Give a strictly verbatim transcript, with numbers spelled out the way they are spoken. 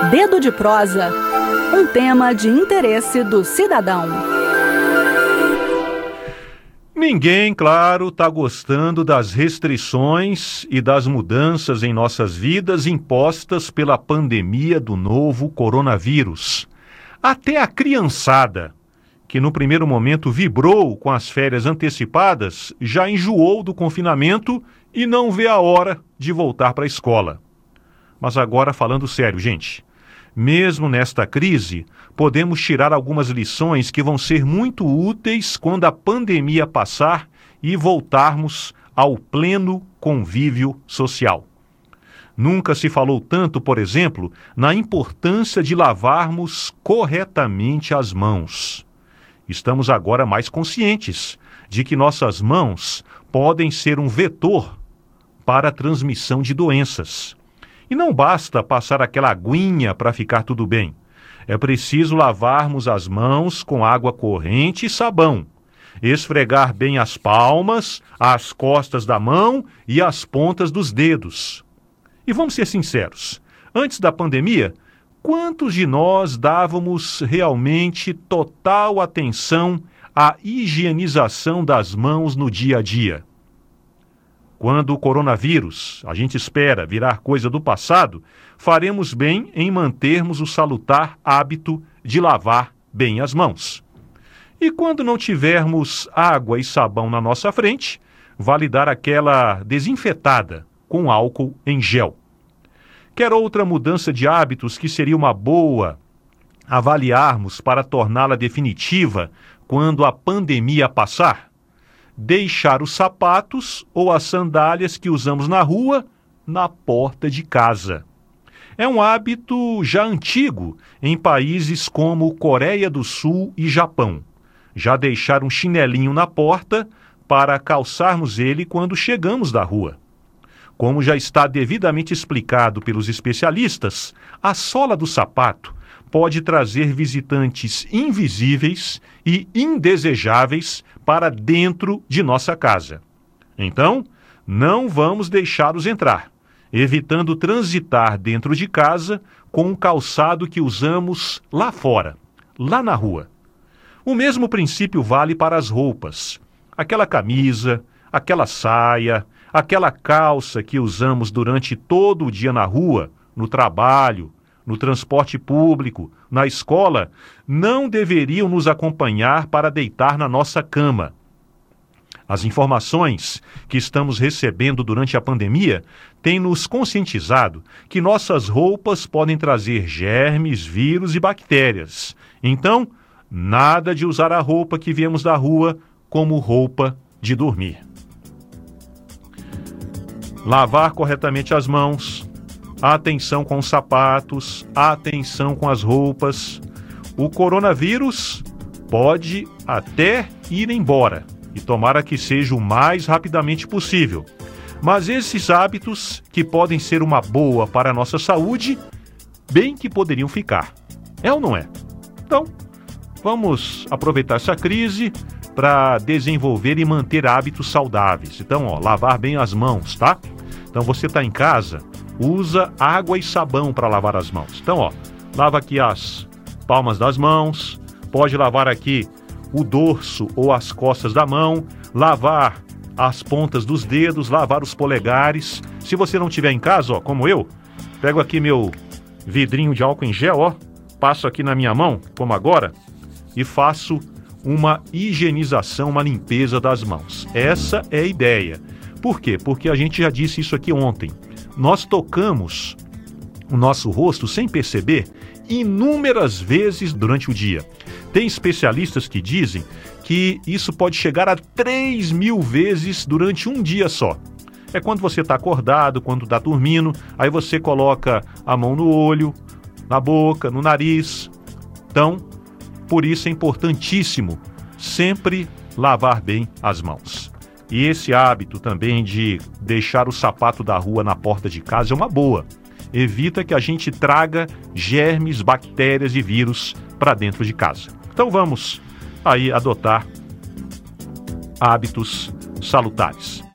Dedo de prosa, um tema de interesse do cidadão. Ninguém, claro, está gostando das restrições e das mudanças em nossas vidas impostas pela pandemia do novo coronavírus. Até a criançada, que no primeiro momento vibrou com as férias antecipadas, já enjoou do confinamento e não vê a hora de voltar para a escola. Mas agora, falando sério, gente, mesmo nesta crise, podemos tirar algumas lições que vão ser muito úteis quando a pandemia passar e voltarmos ao pleno convívio social. Nunca se falou tanto, por exemplo, na importância de lavarmos corretamente as mãos. Estamos agora mais conscientes de que nossas mãos podem ser um vetor para a transmissão de doenças. E não basta passar aquela aguinha para ficar tudo bem. É preciso lavarmos as mãos com água corrente e sabão. Esfregar bem as palmas, as costas da mão e as pontas dos dedos. E vamos ser sinceros, antes da pandemia, quantos de nós dávamos realmente total atenção à higienização das mãos no dia a dia? Quando o coronavírus, a gente espera, virar coisa do passado, faremos bem em mantermos o salutar hábito de lavar bem as mãos. E quando não tivermos água e sabão na nossa frente, vale dar aquela desinfetada com álcool em gel. Quer outra mudança de hábitos que seria uma boa avaliarmos para torná-la definitiva quando a pandemia passar? Deixar os sapatos ou as sandálias que usamos na rua na porta de casa. É um hábito já antigo em países como Coreia do Sul e Japão. Já deixar um chinelinho na porta para calçarmos ele quando chegamos da rua. Como já está devidamente explicado pelos especialistas, a sola do sapato pode trazer visitantes invisíveis e indesejáveis para dentro de nossa casa. Então, não vamos deixá-los entrar, evitando transitar dentro de casa com o calçado que usamos lá fora, lá na rua. O mesmo princípio vale para as roupas. Aquela camisa, aquela saia, aquela calça que usamos durante todo o dia na rua, no trabalho, no transporte público, na escola, não deveriam nos acompanhar para deitar na nossa cama. As informações que estamos recebendo durante a pandemia têm nos conscientizado que nossas roupas podem trazer germes, vírus e bactérias. Então, nada de usar a roupa que viemos da rua como roupa de dormir. Lavar corretamente as mãos, atenção com os sapatos, atenção com as roupas. O coronavírus pode até ir embora, e tomara que seja o mais rapidamente possível. Mas esses hábitos, que podem ser uma boa para a nossa saúde, bem que poderiam ficar. É ou não é? Então, vamos aproveitar essa crise para desenvolver e manter hábitos saudáveis. Então, ó, lavar bem as mãos, tá? Então, você está em casa, usa água e sabão para lavar as mãos. Então, ó, lava aqui as palmas das mãos, pode lavar aqui o dorso ou as costas da mão, lavar as pontas dos dedos, lavar os polegares. Se você não tiver em casa, ó, como eu, pego aqui meu vidrinho de álcool em gel, ó, passo aqui na minha mão, como agora, e faço uma higienização, uma limpeza das mãos. Essa é a ideia. Por quê? Porque a gente já disse isso aqui ontem. Nós tocamos o nosso rosto sem perceber inúmeras vezes durante o dia. Tem especialistas que dizem que isso pode chegar a três mil vezes durante um dia só. É quando você está acordado, quando está dormindo, aí você coloca a mão no olho, na boca, no nariz. Então, por isso é importantíssimo sempre lavar bem as mãos. E esse hábito também de deixar o sapato da rua na porta de casa é uma boa. Evita que a gente traga germes, bactérias e vírus para dentro de casa. Então vamos aí adotar hábitos salutares.